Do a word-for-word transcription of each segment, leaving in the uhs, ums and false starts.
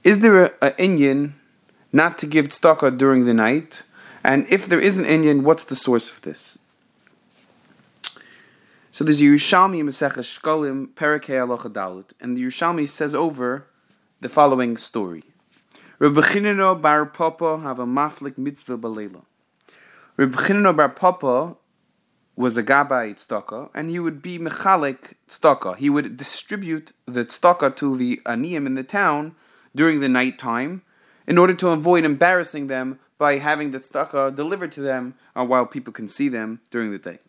Is there an inyan not to give tzedakah during the night? And if there is an inyan, what's the source of this? So there's Yerushalmi in Maseches Shkolim, Perek Halacha Dalet, and the Yerushalmi says over the following story. Reb Chanina bar Papa have a maflik mitzvah balela. Reb Chanina bar Papa was a gabbai tzedakah, and he would be mechalik tzedakah. He would distribute the tzedakah to the aniyim in the town during the night time, in order to avoid embarrassing them by having the tzedakah delivered to them uh, while people can see them during the day.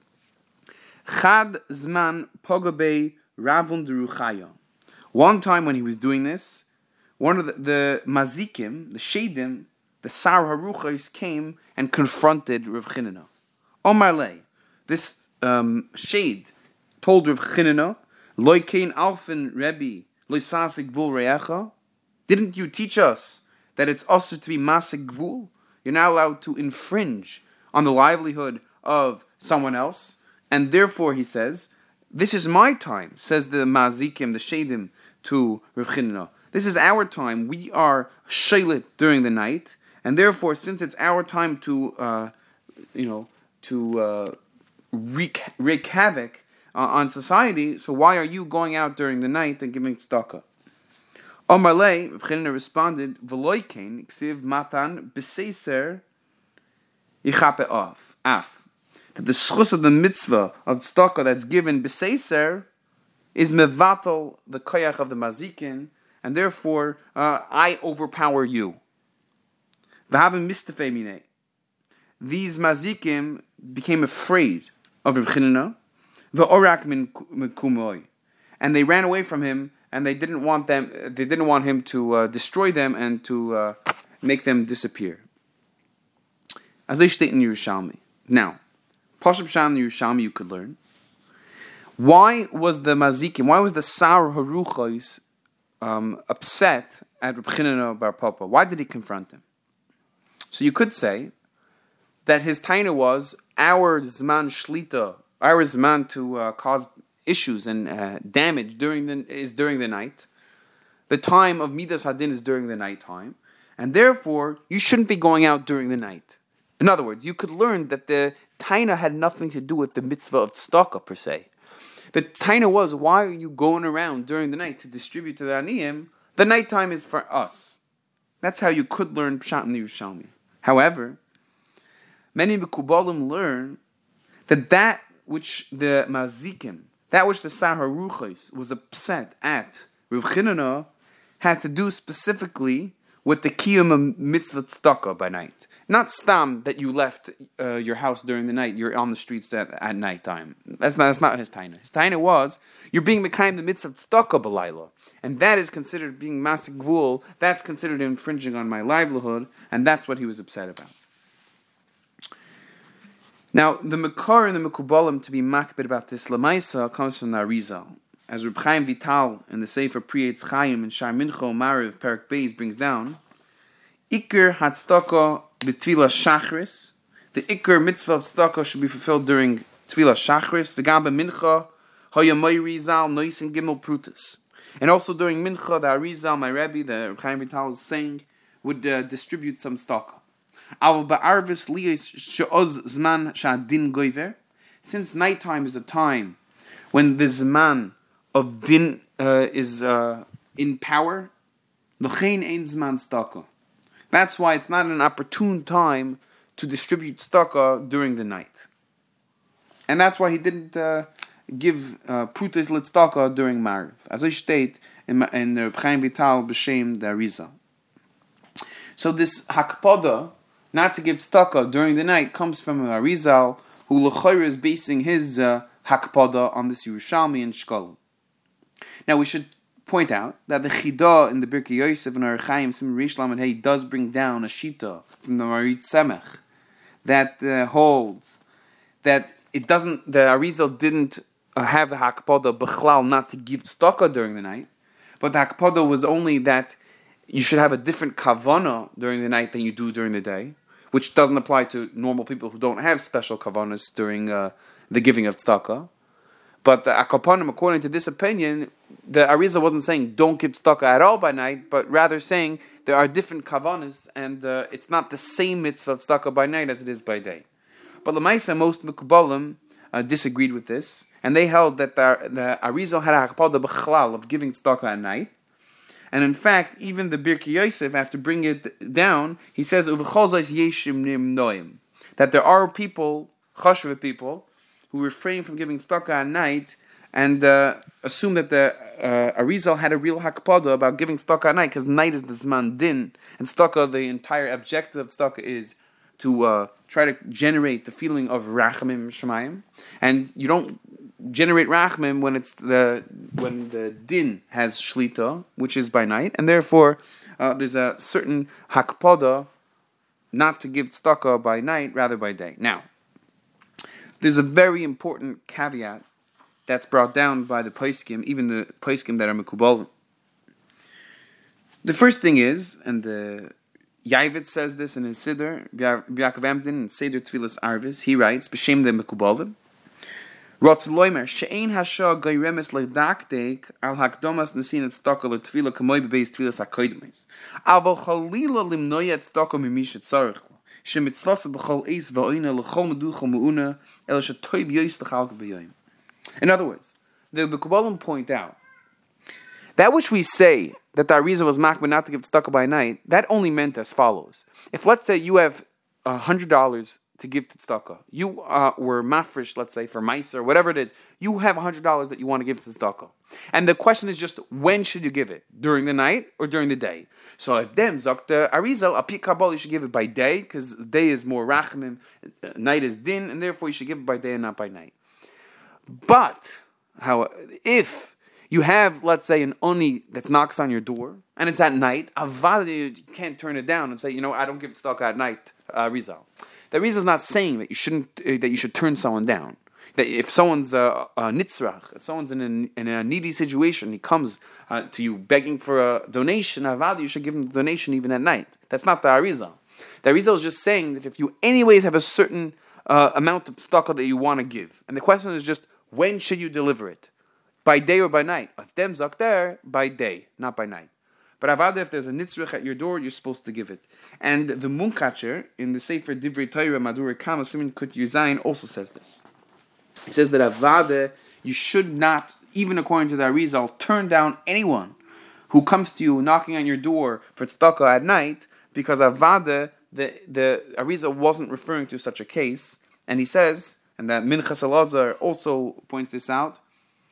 Chad zman pogabei ravun deruchaya. One time when he was doing this, one of the, the mazikim, the shadim, the sar haruchais came and confronted Rav Chanina. Omar lei, this um, shade told Rav Chanina, Loi kein alfen Rebbe, loi sasik vul reacha. Didn't you teach us that it's also to be masik gvul? You're not allowed to infringe on the livelihood of someone else. And therefore, he says, this is my time, says the mazikim, the shadim, to Rav Chanina. This is our time. We are shaylit during the night. And therefore, since it's our time to, uh, you know, to uh, wreak, wreak havoc uh, on society, so why are you going out during the night and giving tzedakah? Omar lei, Rav Chanina responded, V'loi kein, ksiv matan b'seiser yichape af, af. That the schus of the mitzvah of tzedakah that's given b'seiser is mevatel, the koyach of the mazikin, and therefore uh, I overpower you. V'havim mistafei minei. These mazikim became afraid of Rav Chanina, v'orak min kumoi, and they ran away from him, and they didn't want them. They didn't want him to uh, destroy them and to uh, make them disappear. As they state in Yerushalmi. Now, Pashup Shan in Yerushalmi you could learn. Why was the mazikim? Why was the sar haruchos um, upset at Reb Chanina bar Papa? Why did he confront him? So you could say that his taina was our zman shlita, our zman to uh, cause issues and uh, damage during the is during the night. The time of midas hadin is during the night time, and therefore you shouldn't be going out during the night. In other words, you could learn that the taina had nothing to do with the mitzvah of tzedakah per se. The taina was, why are you going around during the night to distribute to the aniyim? The nighttime is for us. That's how you could learn pshat in the Yerushalmi. However, many mekubalim learn that that which the mazikim, that which the Sar HaRuchos was upset at Rav Chanina, had to do specifically with the kiyum of mitzvah tzedakah by night. Not stam that you left uh, your house during the night, you're on the streets at, at night time. That's not, that's not his taina. His taina was, you're being mekayim the mitzvah tzedakah b'layla. And that is considered being masik gvul, that's considered infringing on my livelihood, and that's what he was upset about. Now, the Makar and the Mekubalim to be makbid about this Lamaisa comes from the Arizal. As Reb Chaim Vital in the Sefer Pri Eitz Chaim and Shar Mincho Mariv Perek Beis brings down, Iker Hatzdaka b'Tvila Shachris. The Iker mitzvah of tzedakah should be fulfilled during Tvila Shachris. The Gamba Mincha Hoya Moiri Zal Nois and Gimel Prutus. And also during Mincha, the Arizal, my Rebbe, the Reb Chaim Vital is saying, would uh, distribute some tzedakah. Since nighttime is a time when the zman of din uh, is uh, in power, that's why it's not an opportune time to distribute tzedakah during the night. And that's why he didn't uh, give prutas uh, tzedakah during Mariv, as I state in, in the Reb Chaim Vital b'shem the Arizal. So this hakpada, not to give tzedakah during the night, comes from Arizal, who l'chayr is basing his uh, hakpada on this Yerushalmi and Shkolim. Now we should point out that the Chidah in the Birkei Yosef and Orach Chaim Sim Reish Lamed Hey does bring down a shita from the Marit Semech that uh, holds that it doesn't. The Arizal didn't uh, have the hakpada b'chlal not to give tzedakah during the night, but the hakpada was only that you should have a different kavanah during the night than you do during the day, which doesn't apply to normal people who don't have special kavanas during uh, the giving of tzedakah. But the akapanim, according to this opinion, the Arizal wasn't saying don't give tzedakah at all by night, but rather saying there are different kavanas, and uh, it's not the same mitzvah of tzedakah by night as it is by day. But Lamaisa, most Mekubalim uh, disagreed with this, and they held that the, the Arizal had a hakpada b'chalal of giving tzedakah at night. And in fact, even the Birkei Yosef, after bringing it down, he says Uv'chol yeshim nimnoim, that there are people, chashuv people, who refrain from giving tzedakah at night, and uh, assume that the uh, Arizal had a real hakpada about giving tzedakah at night, because night is the zman din, and tzedakah, the entire objective of tzedakah is to uh, try to generate the feeling of rachamim shemayim, and you don't generate rachamim when it's the when the din has shlita, which is by night, and therefore uh, there's a certain hakpada not to give tzedakah by night, rather by day. Now, there's a very important caveat that's brought down by the poskim, even the poskim that are mekubalim. The first thing is, and the Yavitz says this in his Siddur, B'Yaakov Emden, in Seder Tfilas Arvis, he writes, B'Shem de mekubalim, Rotz loimer, she'ein hasha gayremes le'dakdek al hakdomas nesin et tzedakah le'tfila kamoy bebeis tfilas hakoidmes. Aval chalila limnoya et tzedakah mimish et tzarech lo. Shemitzvasa b'chol eis v'oina l'chol meduchol me'una el shetoy b'yoyis l'chalka b'yoyim. In other words, the Mekubalim point out that which we say that the Arizal was makbid not to give tzedakah by night, that only meant as follows. If let's say you have a hundred dollars to give to tzedakah, you uh, were mafresh, let's say for mice or whatever it is, you have a hundred dollars that you want to give to tzedakah, and the question is just when should you give it? During the night or during the day? So if them zok the Arizal api kabbalah, you should give it by day because day is more rachamim, night is din, and therefore you should give it by day and not by night. But how if you have, let's say, an oni that knocks on your door and it's at night, avada, you can't turn it down and say, you know, I don't give tzedakah at night, uh, Rizal. The Rizal is not saying that you shouldn't, uh, that you should turn someone down. That if someone's uh, a nitzrach, if someone's in a, in a needy situation, he comes uh, to you begging for a donation, avada, you should give him the donation even at night. That's not the Arizal. The Arizal is just saying that if you anyways have a certain uh, amount of tzedakah that you want to give, and the question is just, when should you deliver it? By day or by night? If dem zak there, by day, not by night. But avada, if there's a nitzrich at your door, you're supposed to give it. And the Munkacher, in the Sefer Divrei Torah Madura Kama Simin Kut Yuzayin, also says this. He says that avada, you should not, even according to the Arizal, turn down anyone who comes to you knocking on your door for tzedakah at night, because avada, the, the Arizal wasn't referring to such a case. And he says, and that Minchas Elazar also points this out,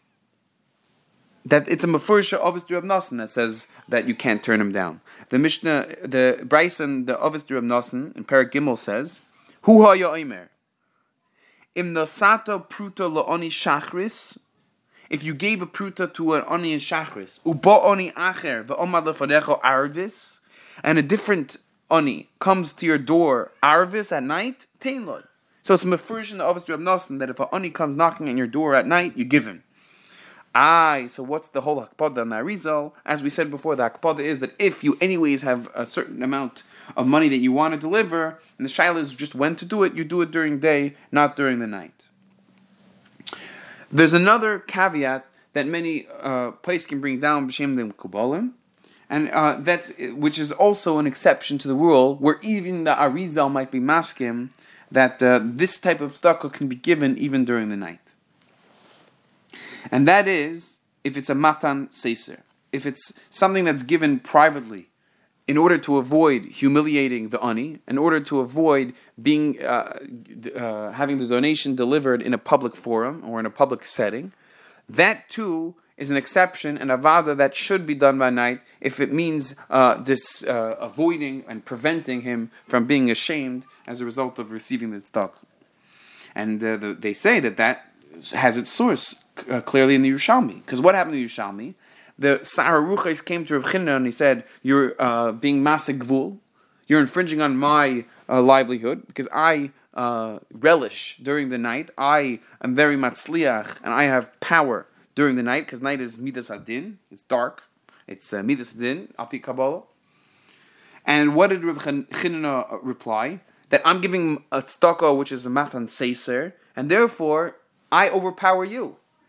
that it's a Mefursha Ovis Rav Nosson that says that you can't turn him down. The Mishnah, the Bryson, the Ovis Rav Nosson in Perek Gimel says, Hu ha yoimer, im nosato pruta lo'oni shachris, if you gave a pruta to an oni in shachris, ubo oni acher ve'omad lefanecho arvis, and a different oni comes to your door arvis at night, tein lo. So it's a Mefurish in the Ovis Rav Nosson that if an oni comes knocking on your door at night, you give him. Aye, so what's the whole hakpada on the Arizal? As we said before, the hakpada is that if you anyways have a certain amount of money that you want to deliver, and the shaila is just when to do it, you do it during day, not during the night. There's another caveat that many uh, places can bring down b'shem dem kubalim, and uh, that's which is also an exception to the rule, where even the Arizal might be maskim that uh, this type of tzedakah can be given even during the night. And that is, if it's a matan seiser, if it's something that's given privately, in order to avoid humiliating the ani, in order to avoid being uh, uh, having the donation delivered in a public forum or in a public setting, that too is an exception and avada that should be done by night if it means uh, this uh, avoiding and preventing him from being ashamed as a result of receiving the tzedakah. And uh, the, they say that that has its source uh, clearly in the Yerushalmi. Because what happened to the Yerushalmi? The Sa'ar Ruchais came to Reb Chanina and he said, you're uh, being masig gvul, you're infringing on my uh, livelihood, because I uh, relish during the night, I am very matzliach, and I have power during the night, because night is midas adin, it's dark, it's uh, midas adin, api kabbalah. And what did Reb Chanina reply? That I'm giving a tzedakah, which is a matan seiser, and therefore I overpower you.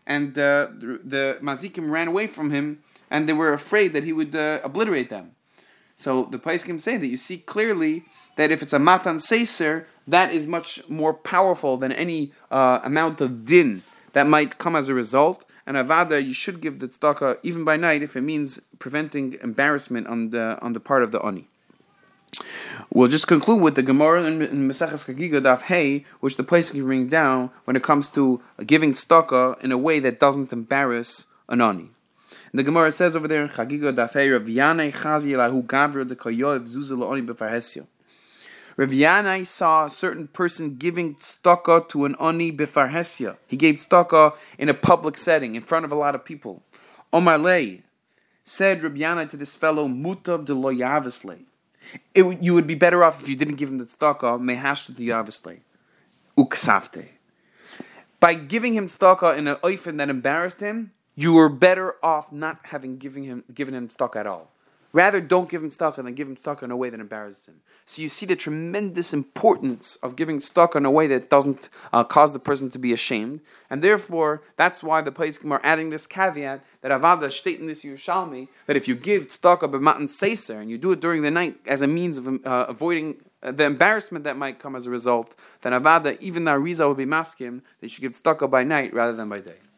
and uh, the, the Mazikim ran away from him, and they were afraid that he would uh, obliterate them. So the Paiskim say that you see clearly that if it's a Matan Seiser, that is much more powerful than any uh, amount of din that might come as a result. And Avada, you should give the tzedakah even by night if it means preventing embarrassment on the on the part of the ani. We'll just conclude with the Gemara in, in Maseches Chagiga Daf Hey, which the place can bring down when it comes to giving tzedakah in a way that doesn't embarrass an ani. And the Gemara says over there in Chagiga Daf Hey, Rav Yanai Chazi Elahu Gavra de Koyoev Zuzah La'oni B'Farhesya. Rav Yanai saw a certain person giving tzedakah to an ani b'farhesya. He gave tzedakah in a public setting, in front of a lot of people. Omar Lei said Rav Yanai to this fellow, Mutav de lo yavislei. You would be better off if you didn't give him the tzedakah, mehashta de yavislei. Uksavte. By giving him tzedakah in an oifen that embarrassed him, you were better off not having given him given him tzedakah at all. Rather, don't give him tzedakah than give him tzedakah in a way that embarrasses him. So you see the tremendous importance of giving tzedakah in a way that doesn't uh, cause the person to be ashamed. And therefore, that's why the Paiskim are adding this caveat that Avada state in this Yerushalmi, that if you give tzedakah b'matan seiser, and you do it during the night as a means of uh, avoiding uh, the embarrassment that might come as a result, then Avada, even the Arizal will be maskim, that you should give tzedakah by night rather than by day.